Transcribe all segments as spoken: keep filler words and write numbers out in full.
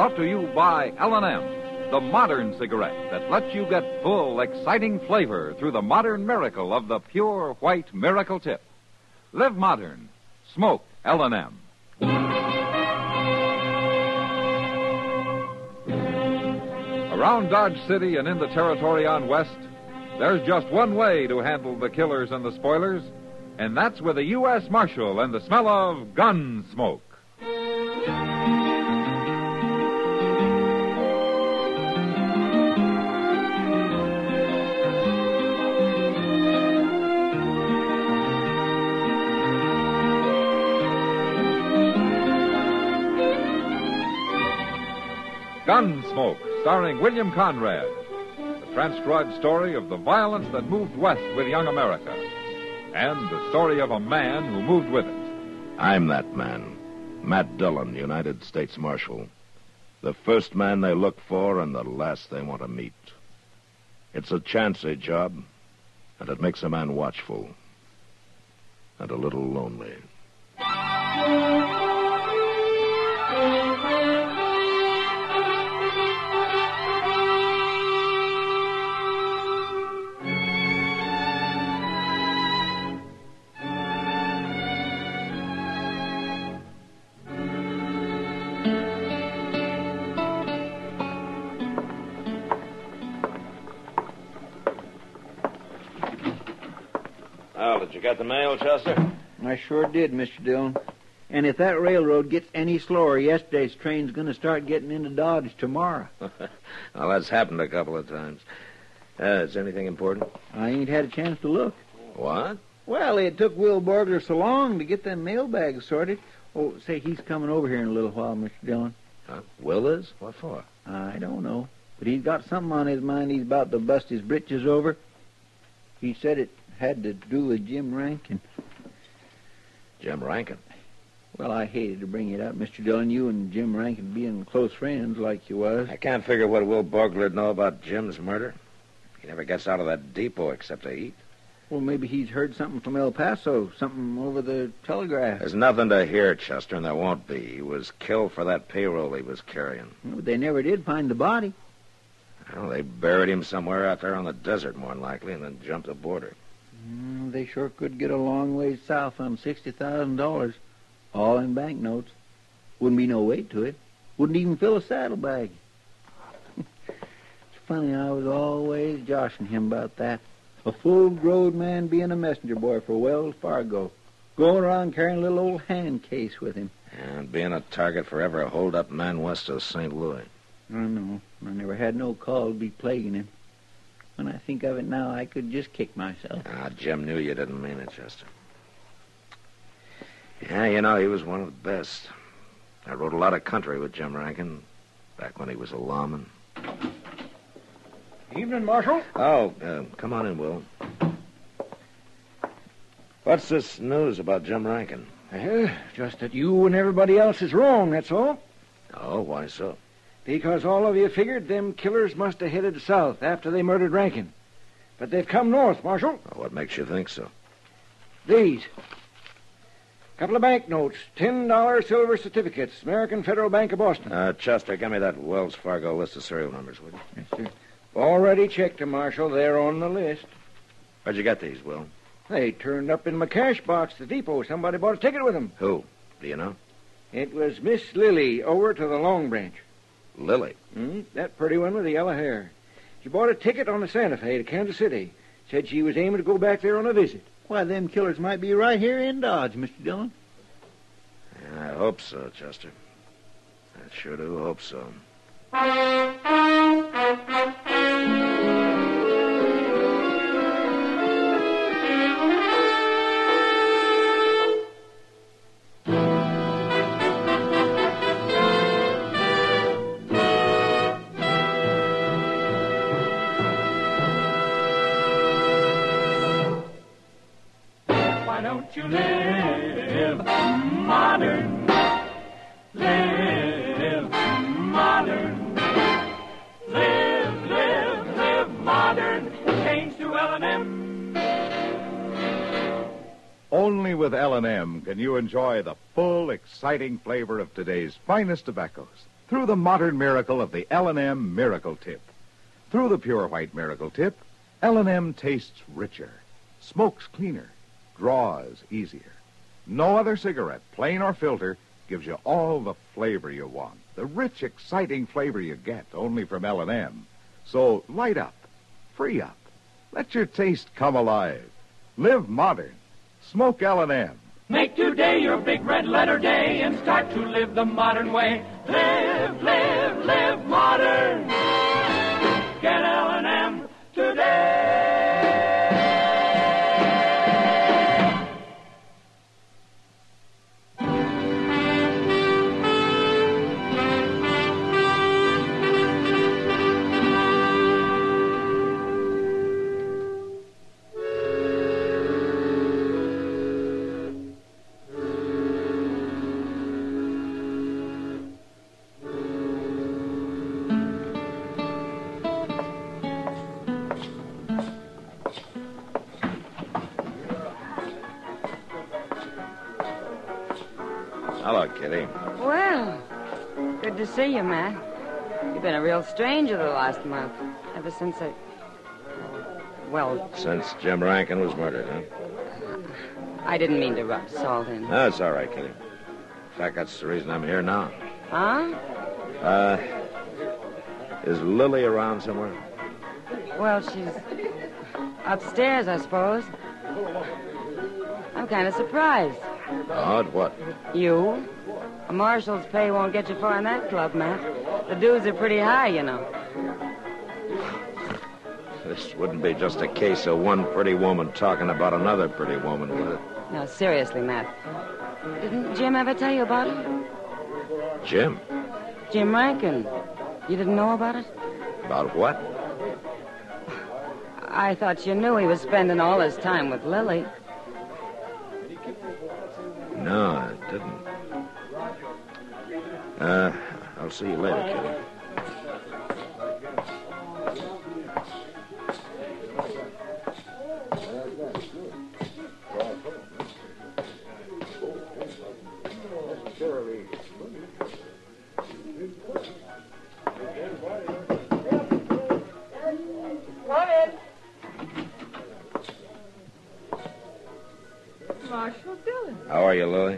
brought to you by L and M, the modern cigarette that lets you get full, exciting flavor through the modern miracle of the pure white Miracle Tip. Live modern. Smoke L and M. Around Dodge City and in the territory on West, there's just one way to handle the killers and the spoilers, and that's with a U S Marshal and the smell of gun smoke. Gunsmoke, starring William Conrad. The transcribed story of the violence that moved west with young America. And the story of a man who moved with it. I'm that man. Matt Dillon, United States Marshal. The first man they look for and the last they want to meet. It's a chancy job, and it makes a man watchful. And a little lonely. Did you get the mail, Chester? I sure did, Mister Dillon. And if that railroad gets any slower, yesterday's train's going to start getting into Dodge tomorrow. Well, that's happened a couple of times. Uh, is anything important? I ain't had a chance to look. What? Well, it took Will Borgler so long to get them mailbags sorted. Oh, say, he's coming over here in a little while, Mister Dillon. Huh? Will is? What for? I don't know. But he's got something on his mind he's about to bust his britches over. He said it had to do with Jim Rankin. Jim Rankin? Well, I hated to bring it up, Mister Dillon. You and Jim Rankin being close friends like you was. I can't figure what Will Borgler'd know about Jim's murder. He never gets out of that depot except to eat. Well, maybe he's heard something from El Paso, something over the telegraph. There's nothing to hear, Chester, and there won't be. He was killed for that payroll he was carrying. Well, they never did find the body. Well, they buried him somewhere out there on the desert, more than likely, and then jumped the border. Mm, they sure could get a long ways south on sixty thousand dollars, all in banknotes. Wouldn't be no weight to it. Wouldn't even fill a saddlebag. It's funny, I was always joshing him about that. A full-grown man being a messenger boy for Wells Fargo, going around carrying a little old hand case with him. And being a target for every hold-up man west of Saint Louis. I know. I never had no call to be plaguing him. When I think of it now, I could just kick myself. Ah, Jim knew you didn't mean it, Chester. Yeah, you know, he was one of the best. I rode a lot of country with Jim Rankin, back when he was a lawman. Evening, Marshal. Oh, uh, come on in, Will. What's this news about Jim Rankin? Well, just that you and everybody else is wrong, that's all. Oh, why so? Because all of you figured them killers must have headed south after they murdered Rankin. But they've come north, Marshal. Well, what makes you think so? These. Couple of banknotes, ten dollar silver certificates, American Federal Bank of Boston. Uh, Chester, give me that Wells Fargo list of serial numbers, would you? Yes, sir. Already checked them, Marshal. They're on the list. Where'd you get these, Will? They turned up in my cash box at the depot. Somebody bought a ticket with them. Who? Do you know? It was Miss Lily over to the Long Branch. Lily? Hmm? That pretty one with the yellow hair. She bought a ticket on the Santa Fe to Kansas City. Said she was aiming to go back there on a visit. Why, them killers might be right here in Dodge, Mister Dillon. Yeah, I hope so, Chester. I sure do hope so. Why don't you live modern? Live modern. Live, live, live modern. Change to L and M. Only with L and M can you enjoy the full, exciting flavor of today's finest tobaccos. through the modern miracle of the L and M Miracle Tip. Through the pure white Miracle Tip, L and M tastes richer, smokes cleaner, draws easier. No other cigarette, plain or filter, gives you all the flavor you want, the rich, exciting flavor you get only from L and M. So light up, free up, let your taste come alive. Live modern. Smoke L and M. Make today your big red letter day and start to live the modern way. Live, live, live modern. Get L and M today. Hello, Kitty. Well, good to see you, Matt. You've been a real stranger the last month, ever since I... Well, Since Jim Rankin was murdered, huh? I didn't mean to rub salt in. No, it's all right, Kitty. In fact, that's the reason I'm here now. Huh? Uh, is Lily around somewhere? Well, she's upstairs, I suppose. I'm kind of surprised. Odd what? You? A marshal's pay won't get you far in that club, Matt. The dues are pretty high, you know. This wouldn't be just a case of one pretty woman talking about another pretty woman, would it? No, seriously, Matt. Didn't Jim ever tell you about it? Jim? Jim Rankin. You didn't know about it? About what? I thought you knew he was spending all his time with Lily. No, I didn't. Uh, I'll see you later, Kitty. Come in. Marshal Dillon. How are you, Lily?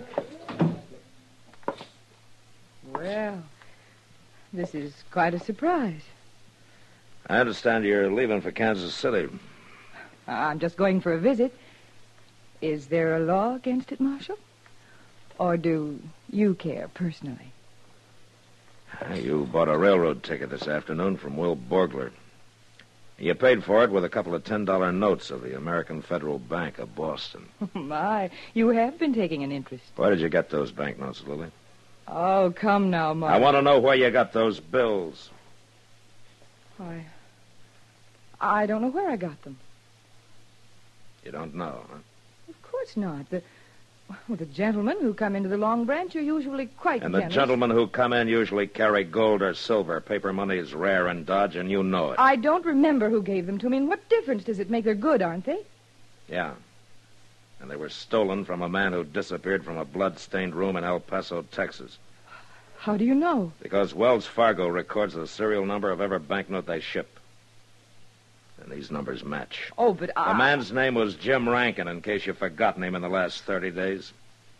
Well, this is quite a surprise. I understand you're leaving for Kansas City. I'm just going for a visit. Is there a law against it, Marshal? Or do you care personally? You bought a railroad ticket this afternoon from Will Borgler. You paid for it with a couple of ten dollar notes of the American Federal Bank of Boston. My, you have been taking an interest. Where did you get those banknotes, Lily? Oh, come now, Marshal. I want to know where you got those bills. I... I don't know where I got them. You don't know, huh? Of course not. The, well, the gentlemen who come into the Long Branch are usually quite And the generous. gentlemen who come in usually carry gold or silver. Paper money is rare in Dodge, and you know it. I don't remember who gave them to me, and what difference does it make? They're good, aren't they? Yeah. And they were stolen from a man who disappeared from a blood-stained room in El Paso, Texas. How do you know? Because Wells Fargo records the serial number of every banknote they ship. And these numbers match. Oh, but I... The man's name was Jim Rankin, in case you've forgotten him in the last thirty days.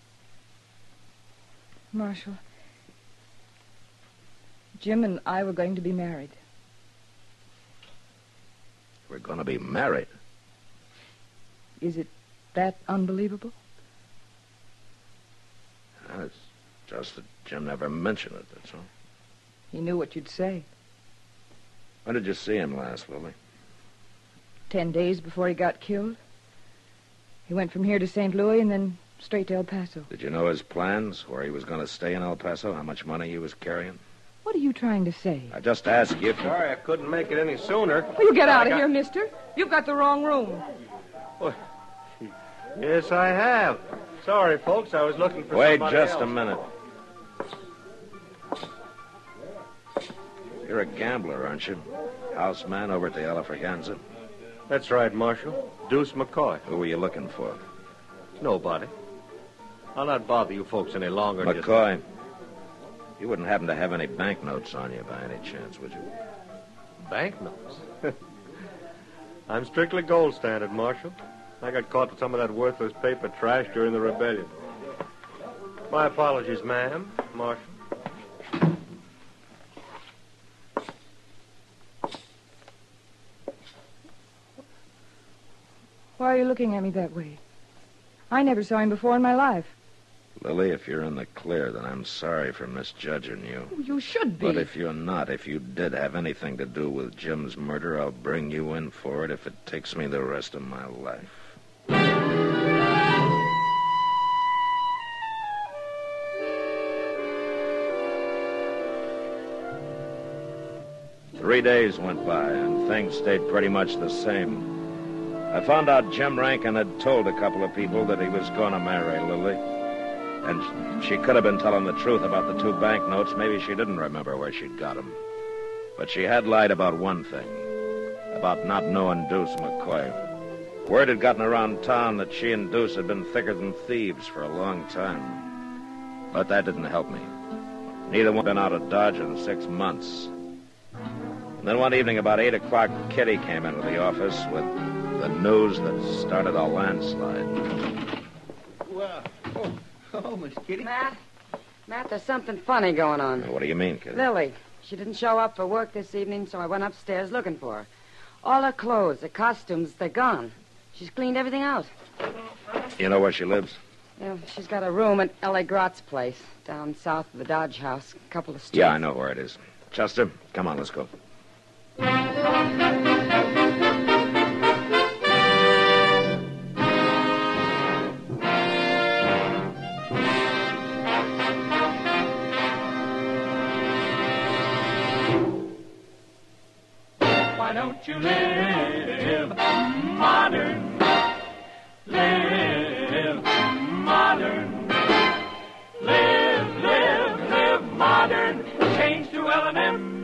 Marshal, Jim and I were going to be married. We're going to be married. Is it that unbelievable? Well, it's just that Jim never mentioned it, that's all. He knew what you'd say. When did you see him last, Lily? Ten days before he got killed. He went from here to Saint Louis and then straight to El Paso. Did you know his plans, where he was going to stay in El Paso, how much money he was carrying? What are you trying to say? I just asked you if you... Sorry I couldn't make it any sooner. Will you get out I of got- here, mister? You've got the wrong room. Yes, I have. Sorry, folks. I was looking for Wait somebody just else. a minute. You're a gambler, aren't you? Houseman over at the Alafraganza. That's right, Marshal. Deuce McCoy. Who were you looking for? Nobody. I'll not bother you folks any longer. just- McCoy. You wouldn't happen to have any banknotes on you by any chance, would you? Banknotes? I'm strictly gold standard, Marshal. I got caught with some of that worthless paper trash during the rebellion. My apologies, ma'am, Marshal. Why are you looking at me that way? I never saw him before in my life. Lily, if you're in the clear, then I'm sorry for misjudging you. Oh, you should be. But if you're not, if you did have anything to do with Jim's murder, I'll bring you in for it if it takes me the rest of my life. Three days went by, and things stayed pretty much the same. I found out Jim Rankin had told a couple of people that he was going to marry Lily. And she could have been telling the truth about the two banknotes. Maybe she didn't remember where she'd got them. But she had lied about one thing, about not knowing Deuce McCoy. Word had gotten around town that she and Deuce had been thicker than thieves for a long time. But that didn't help me. Neither one had been out of Dodge in six months. And then one evening about eight o'clock, Kitty came into the office with the news that started a landslide. Well, oh, oh, Miss Kitty. Matt, Matt, there's something funny going on. What do you mean, Kitty? Lily, she didn't show up for work this evening, so I went upstairs looking for her. All her clothes, her costumes, they're gone. She's cleaned everything out. You know where she lives? Yeah, she's got a room at Ellie Grott's place, down south of the Dodge House, a couple of streets. Yeah, I know where it is. Chester, come on, let's go. Why don't you live modern? Live modern. Live, live, live modern. Change to L and M.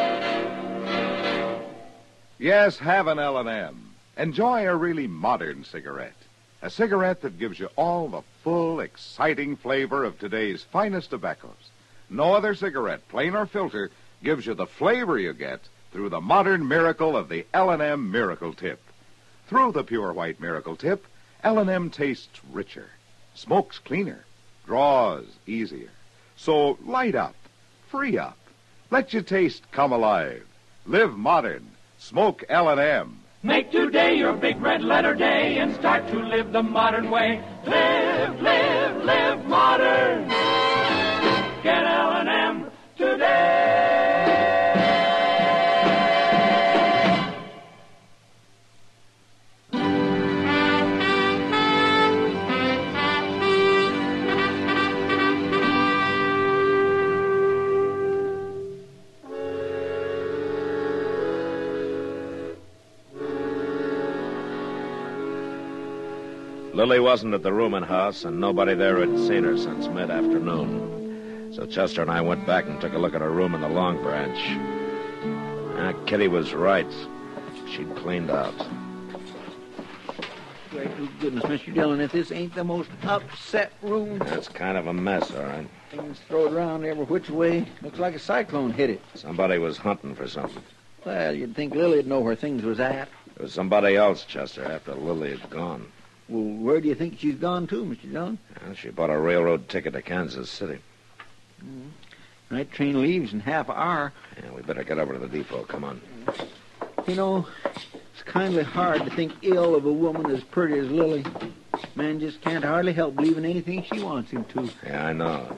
Yes, have an L and M. Enjoy a really modern cigarette. A cigarette that gives you all the full, exciting flavor of today's finest tobaccos. No other cigarette, plain or filter, gives you the flavor you get through the modern miracle of the L and M Miracle Tip. Through the pure white Miracle Tip, L and M tastes richer, smokes cleaner, draws easier. So light up, free up, let your taste come alive. Live modern. Smoke L and M. Make today your big red letter day and start to live the modern way. Live, live, live modern. Get L and M today. Lily wasn't at the rooming house, and nobody there had seen her since mid-afternoon. So Chester and I went back and took a look at her room in the Long Branch. Ah, Kitty was right. She'd cleaned out. Great goodness, Mister Dillon, if this ain't the most upset room. That's kind of a mess, all right. Things thrown around every which way. Looks like a cyclone hit it. Somebody was hunting for something. Well, you'd think Lily'd know where things was at. There was somebody else, Chester, after Lily had gone. Well, where do you think she's gone to, Mister Dillon? Well, she bought a railroad ticket to Kansas City. Mm. Night train leaves in half an hour. Yeah, we better get over to the depot. Come on. You know, it's kindly hard to think ill of a woman as pretty as Lily. Man just can't hardly help believing anything she wants him to. Yeah, I know.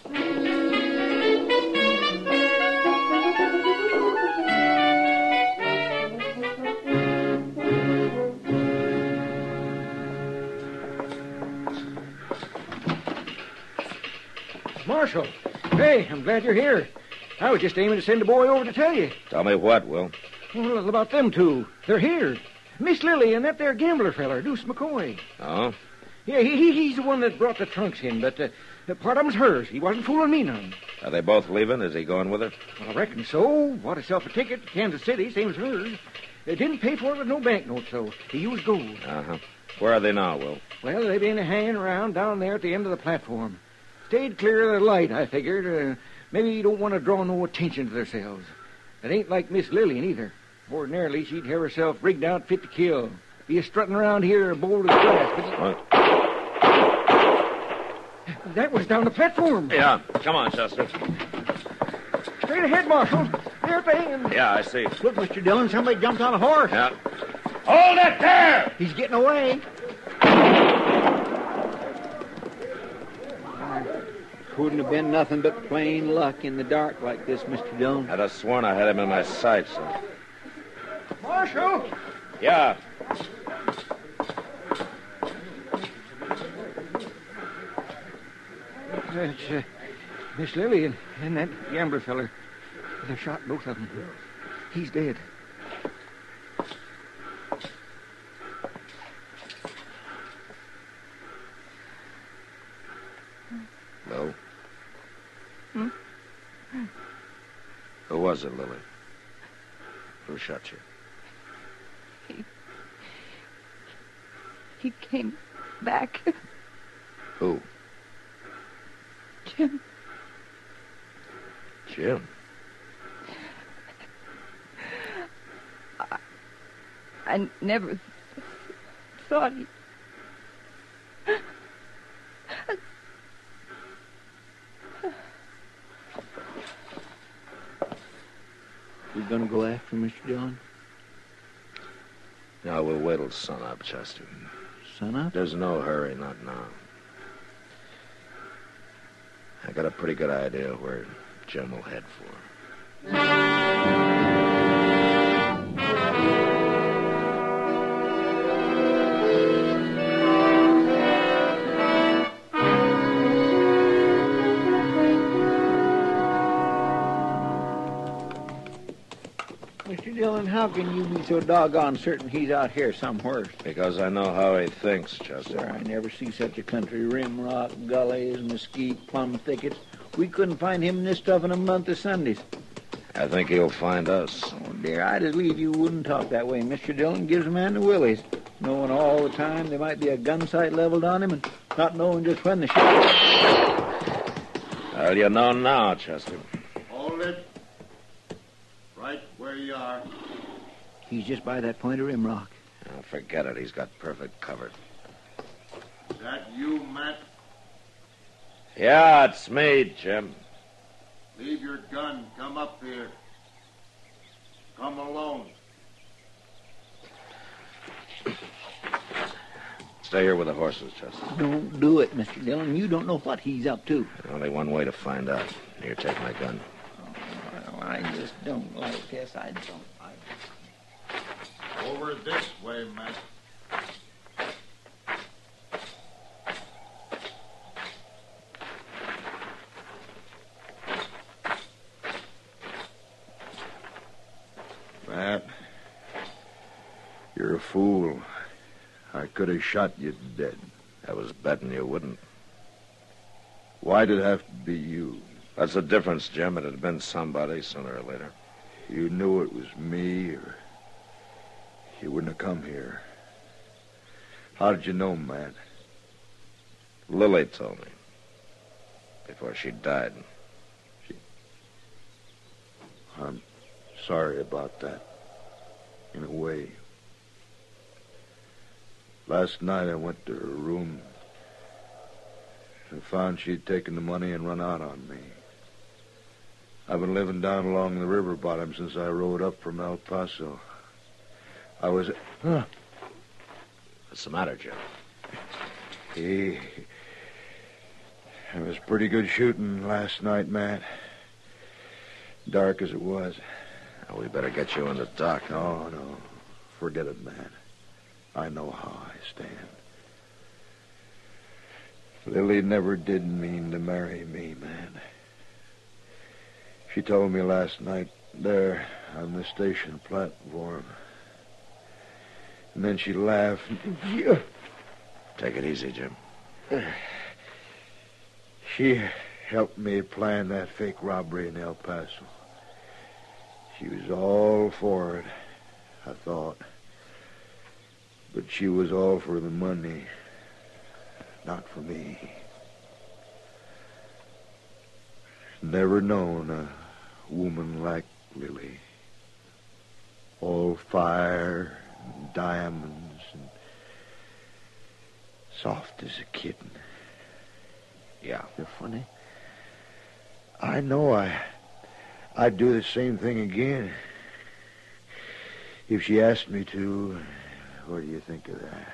Marshal, hey, I'm glad you're here. I was just aiming to send a boy over to tell you. Tell me what, Will? Well, about them two. They're here. Miss Lily and that there gambler feller, Deuce McCoy. Oh? Yeah, he, he, he's the one that brought the trunks in, but uh, part of them's hers. He wasn't fooling me none. Are they both leaving? Is he going with her? Well, I reckon so. Bought himself a ticket to Kansas City, same as hers. Uh, didn't pay for it with no banknotes, though. He used gold. Uh-huh. Where are they now, Will? Well, they've been hanging around down there at the end of the platform. Stayed clear of the light, I figured. Uh, maybe you don't want to draw no attention to themselves. It ain't like Miss Lillian, either. Ordinarily, she'd have herself rigged out fit to kill. Be a strutting around here bold as glass. But What? that was down the platform. Yeah, come on, Chester. Straight ahead, Marshal. There thing. Yeah, I see. Look, Mister Dillon, somebody jumped on a horse. Yeah. Hold it there! He's getting away. Couldn't have been nothing but plain luck in the dark like this, Mister Dillon. I'd have sworn I had him in my sights. So. Marshal! Yeah. It's uh, Miss Lillian and that gambler feller. They shot both of them. He's dead. No. Hmm? Who was it, Lily? Who shot you? He, he came back. Who? Jim. Jim? I, I never th- thought he... We're going to go after Mister Dillon? No, we'll wait till sun up, Chester. Sun up? There's no hurry, not now. I got a pretty good idea where Jim will head for. Mister Dillon, how can you be so doggone certain he's out here somewhere? Because I know how he thinks, Chester. Sir, I never see such a country. Rim rock, gullies, mesquite, plum thickets. We couldn't find him in this stuff in a month of Sundays. I think he'll find us. Oh, dear, I'd as leave you wouldn't talk that way. Mister Dillon gives a man the willies, knowing all the time there might be a gun sight leveled on him and not knowing just when the shot... Well, you know now, Chester. Hold it. Right where you are. He's just by that point of rim rock. Oh, forget it. He's got perfect cover. Is that you, Matt? Yeah, it's me, Jim. Leave your gun. Come up here. Come alone. Stay here with the horses, Chester. Don't do it, Mister Dillon. You don't know what he's up to. Only one way to find out. Here, take my gun. Oh, I just don't like this. I don't like it. Over this way, Matt. Matt, you're a fool. I could have shot you dead. I was betting you wouldn't. Why'd it have to be you? That's the difference, Jim. It had been somebody sooner or later. You knew it was me, or you wouldn't have come here. How did you know, Matt? Lily told me. Before she died. She... I'm sorry about that. In a way. Last night I went to her room and found she'd taken the money and run out on me. I've been living down along the river bottom since I rode up from El Paso. I was... Huh. What's the matter, Jim? He... It was pretty good shooting last night, Matt. Dark as it was. Well, we better get you in the dock. No, no. Forget it, Matt. I know how I stand. Lily never did mean to marry me, man. She told me last night there on the station platform. And then she laughed. Take it easy, Jim. She helped me plan that fake robbery in El Paso. She was all for it, I thought. But she was all for the money, not for me. never known a woman like Lily. All fire and diamonds and soft as a kitten. Yeah. You're funny. I know I, I'd do the same thing again. If she asked me to, what do you think of that?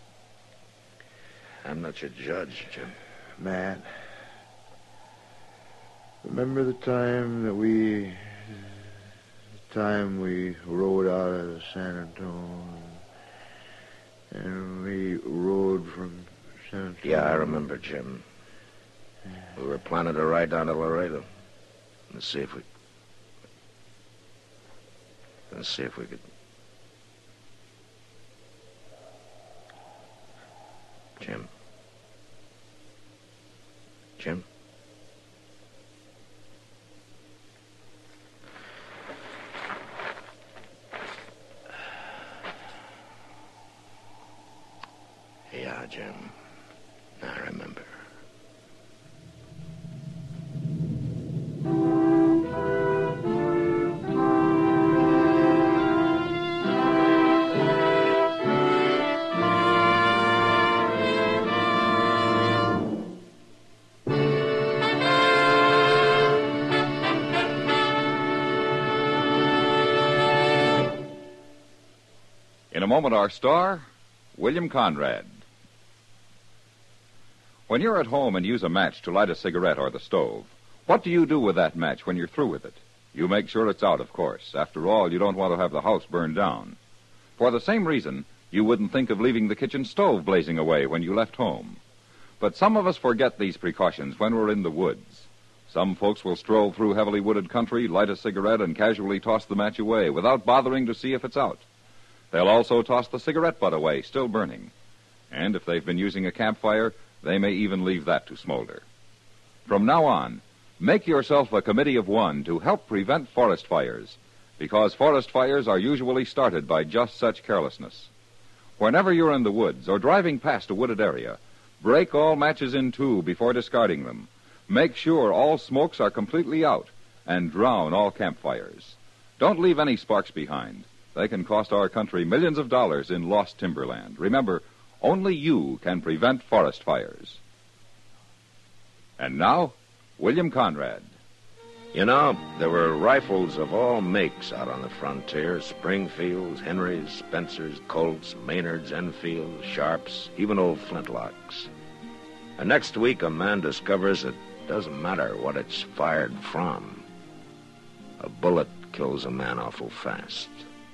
I'm not your judge, Jim. Matt, remember the time that we, the time we rode out of San Antonio, and we rode from San Antonio? Yeah, I remember, Jim. We were planning to ride down to Laredo and see if we, and see if we could. Jim. Jim? Yeah, Jim. I remember. In a moment, our star, William Conrad. When you're at home and use a match to light a cigarette or the stove, what do you do with that match when you're through with it? You make sure it's out, of course. After all, you don't want to have the house burned down. For the same reason, you wouldn't think of leaving the kitchen stove blazing away when you left home. But some of us forget these precautions when we're in the woods. Some folks will stroll through heavily wooded country, light a cigarette, and casually toss the match away without bothering to see if it's out. They'll also toss the cigarette butt away, still burning. And if they've been using a campfire, they may even leave that to smolder. From now on, make yourself a committee of one to help prevent forest fires, because forest fires are usually started by just such carelessness. Whenever you're in the woods or driving past a wooded area, break all matches in two before discarding them. Make sure all smokes are completely out, and drown all campfires. Don't leave any sparks behind. They can cost our country millions of dollars in lost timberland. Remember, only you can prevent forest fires. And now, William Conrad. You know, there were rifles of all makes out on the frontier. Springfields, Henrys, Spencers, Colts, Maynards, Enfields, Sharps, even old flintlocks. And next week, a man discovers it doesn't matter what it's fired from. A bullet kills a man awful fast.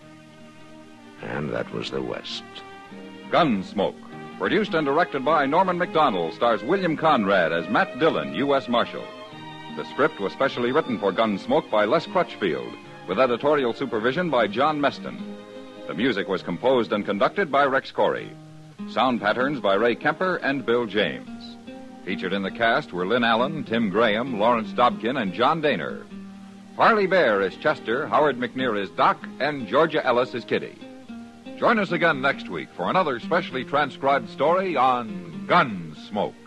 And that was the West. Gunsmoke, produced and directed by Norman Macdonald, stars William Conrad as Matt Dillon, U S Marshal. The script was specially written for Gunsmoke by Les Crutchfield, with editorial supervision by John Meston. The music was composed and conducted by Rex Corey. Sound patterns by Ray Kemper and Bill James. Featured in the cast were Lynn Allen, Tim Graham, Lawrence Dobkin, and John Daner. Parley Bear is Chester, Howard McNear is Doc, and Georgia Ellis is Kitty. Join us again next week for another specially transcribed story on Gunsmoke.